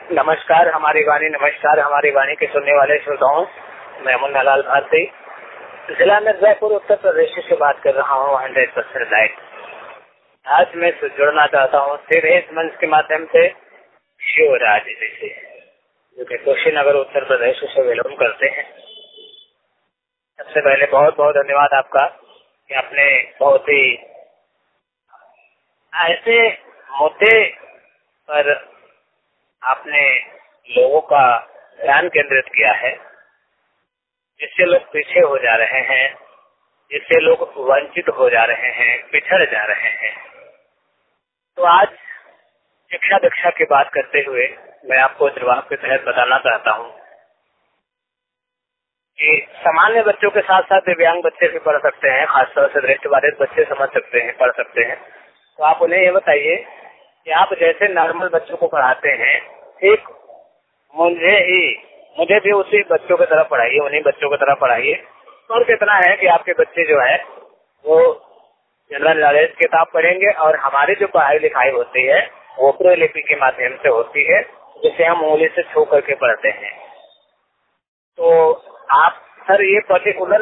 नमस्कार हमारी वाणी के सुनने वाले श्रोताओं, मैं मुन्ना लाल भारती जिला मिर्जापुर उत्तर प्रदेश से बात कर रहा हूँ 100% लाइट। आज मैं जुड़ना चाहता हूँ सीधे इस मंच के माध्यम से शिवराज जी से, जो कि कुशीनगर उत्तर प्रदेश से बिलोंग करते हैं। सबसे पहले बहुत बहुत धन्यवाद आपका कि आपने बहुत ही ऐसे मुद्दे पर आपने लोगों का ध्यान केंद्रित किया है जिससे लोग पीछे हो जा रहे हैं, जिससे लोग वंचित हो जा रहे हैं, पिछड़ जा रहे हैं। तो आज शिक्षा दीक्षा की बात करते हुए मैं आपको जवाब के तहत बताना चाहता हूँ कि सामान्य बच्चों के साथ साथ दिव्यांग बच्चे भी पढ़ सकते हैं, खासतौर से दृष्टिबाधित बच्चे समझ सकते हैं, पढ़ सकते हैं। तो आप उन्हें ये बताइए कि आप जैसे नॉर्मल बच्चों को पढ़ाते हैं, ठीक मुझे भी उसी बच्चों की तरह पढ़ाइए, उन्हीं बच्चों की तरह पढ़ाइए। और कितना है कि आपके बच्चे जो है वो जनरल नॉलेज किताब पढ़ेंगे और हमारी जो पढ़ाई लिखाई होती है वो प्रतिलिपि के माध्यम से होती है, जिसे हम उंगली से छू करके पढ़ते हैं। तो आप सर ये पर्टिकुलर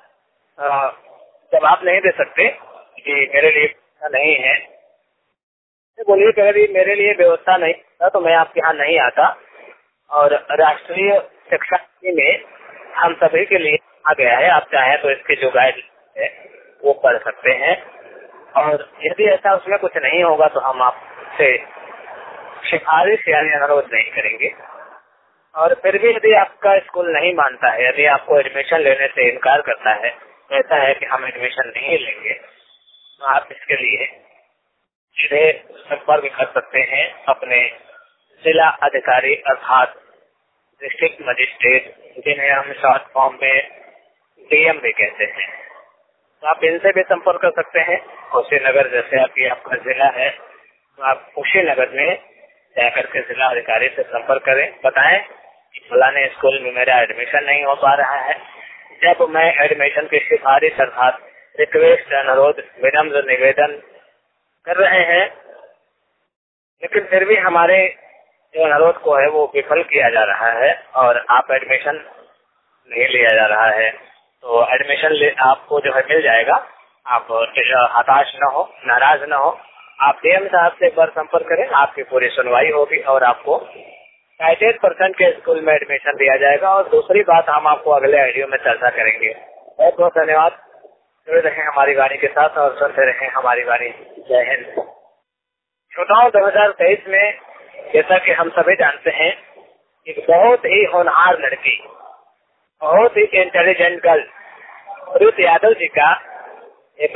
जवाब नहीं दे सकते कि मेरे लिए नहीं है। बोलिए कि अगर मेरे लिए व्यवस्था नहीं था तो मैं आपके यहाँ नहीं आता। और राष्ट्रीय शिक्षा नीति में हम सभी के लिए आ गया है, आप चाहें तो इसके जो गाइड है वो पढ़ सकते हैं। और यदि ऐसा उसमें कुछ नहीं होगा तो हम आपसे सिफारिश यानी अनुरोध नहीं करेंगे। और फिर भी यदि आपका स्कूल नहीं मानता है, यदि आपको एडमिशन लेने से इनकार करता है, कहता है कि हम एडमिशन नहीं लेंगे, तो आप इसके लिए सीधे संपर्क कर सकते हैं अपने जिला अधिकारी अर्थात डिस्ट्रिक्ट मजिस्ट्रेट, जिन्हें हम शॉर्ट फॉर्म में डीएम भी कहते हैं। तो आप इनसे भी संपर्क कर सकते हैं। कुशीनगर जैसे आपका जिला है तो आप कुशीनगर में जाकर के जिला अधिकारी से संपर्क करें, बताएं कि फलाने स्कूल में मेरा एडमिशन नहीं हो पा रहा है। जब मैं एडमिशन की सिफारिश अर्थात रिक्वेस्ट, अनुरोध, विनम्र निवेदन कर रहे हैं, लेकिन फिर भी हमारे जो अनुरोध को है वो विफल किया जा रहा है और आप एडमिशन नहीं लिया जा रहा है, तो एडमिशन आपको जो है मिल जाएगा। आप हताश न हो, नाराज न हो, आप डीएम साहब से एक बार संपर्क करें, आपकी पूरी सुनवाई होगी और आपको 65% के स्कूल में एडमिशन दिया जाएगा। और दूसरी बात हम आपको अगले वीडियो में चर्चा करेंगे। बहुत बहुत धन्यवाद। जुड़े रहें हमारी वाणी के साथ और सुनते रहें हमारी वाणी। जय हिंद। श्रोताओं, 2023 में जैसा कि हम सभी जानते हैं, एक बहुत ही होनहार लड़की, बहुत ही इंटेलिजेंट गर्ल रुत यादव जी का एक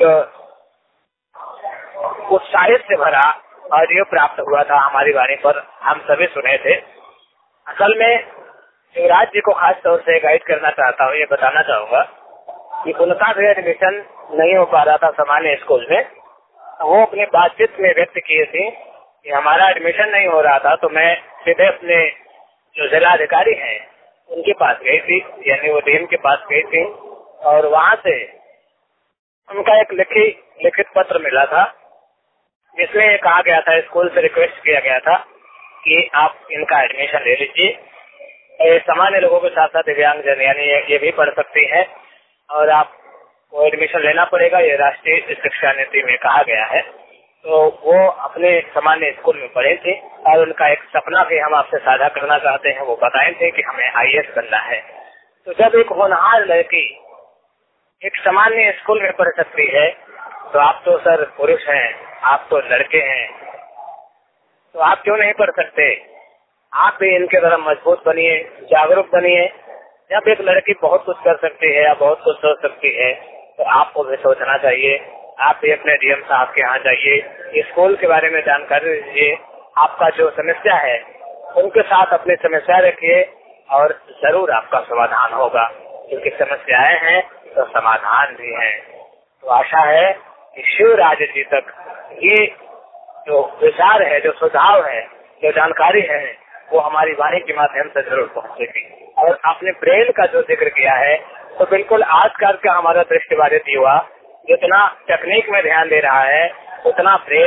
उत्साहित से भरा ऑडियो प्राप्त हुआ था हमारी वाणी पर, हम सभी सुने थे। असल में शिवराज जी को खास तौर से गाइड करना चाहता हूँ, ये बताना चाहूंगा कि उनका भी एडमिशन नहीं हो पा रहा था सामान्य स्कूल में। वो अपनी बातचीत में व्यक्त किए थे कि हमारा एडमिशन नहीं हो रहा था, तो मैं सीधे अपने जो जिला अधिकारी हैं उनके पास गई थी, यानी वो डीएम के पास गई थी, और वहाँ से उनका एक लिखित पत्र मिला था जिसमें ये कहा गया था, स्कूल से रिक्वेस्ट किया गया था कि आप इनका एडमिशन ले लीजिए। सामान्य लोगों के साथ साथ दिव्यांग जन यानी ये भी पढ़ सकती है और आपको एडमिशन लेना पड़ेगा, ये राष्ट्रीय शिक्षा नीति में कहा गया है। तो वो अपने सामान्य स्कूल में पढ़े थे और उनका एक सपना भी हम आपसे साझा करना चाहते हैं। वो बताए थे कि हमें आईएएस बनना है। तो जब एक होनहार लड़की एक सामान्य स्कूल में पढ़ सकती है, तो आप तो सर पुरुष हैं, आप तो लड़के हैं, तो आप क्यों नहीं पढ़ सकते? आप भी इनके तरह मजबूत बनिए, जागरूक बनिए। जब एक लड़की बहुत कुछ कर सकती है या बहुत कुछ सोच सकती है, तो आपको भी सोचना चाहिए। आप भी अपने डीएम साहब के यहाँ जाइए, स्कूल के बारे में जानकारी लीजिए, आपका जो समस्या है उनके साथ अपनी समस्या रखिए और जरूर आपका समाधान होगा, क्योंकि समस्याएं हैं तो समाधान भी है। तो आशा है कि शिवराज जी तक ये जो विचार है, जो सुझाव है, जो जानकारी है, वो हमारी वाणी के माध्यम से जरूर पहुंचेगी। और आपने ब्रेल का जो जिक्र किया है, तो बिल्कुल आजकल का हमारा दृष्टिबाधित युवा जितना तकनीक में ध्यान दे रहा है, उतना ब्रेल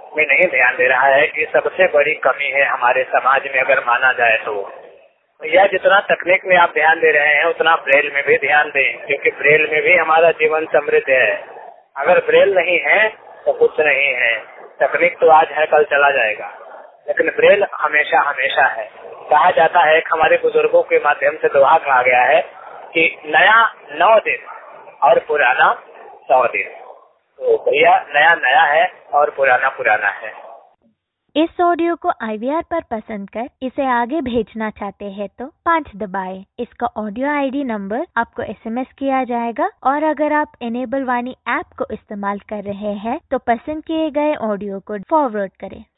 में नहीं ध्यान दे रहा है, ये सबसे बड़ी कमी है हमारे समाज में अगर माना जाए तो। यह जितना तकनीक में आप ध्यान दे रहे हैं उतना ब्रेल में भी ध्यान दें, क्योंकि ब्रेल में भी हमारा जीवन समृद्ध है। अगर ब्रेल नहीं है तो कुछ नहीं है। तकनीक तो आज है कल चला जाएगा, लेकिन ब्रेल हमेशा हमेशा है। कहा जाता है, हमारे बुजुर्गों के माध्यम से दोहा कहा गया है कि नया 9 दिन और पुराना 100 दिन। तो भैया नया नया है और पुराना पुराना है। इस ऑडियो को IVR पर पसंद कर इसे आगे भेजना चाहते हैं तो 5 दबाएं। इसका ऑडियो ID नंबर आपको SMS किया जाएगा और अगर आप इनेबल वाणी ऐप को इस्तेमाल कर रहे हैं तो पसंद किए गए ऑडियो को फॉरवर्ड करें।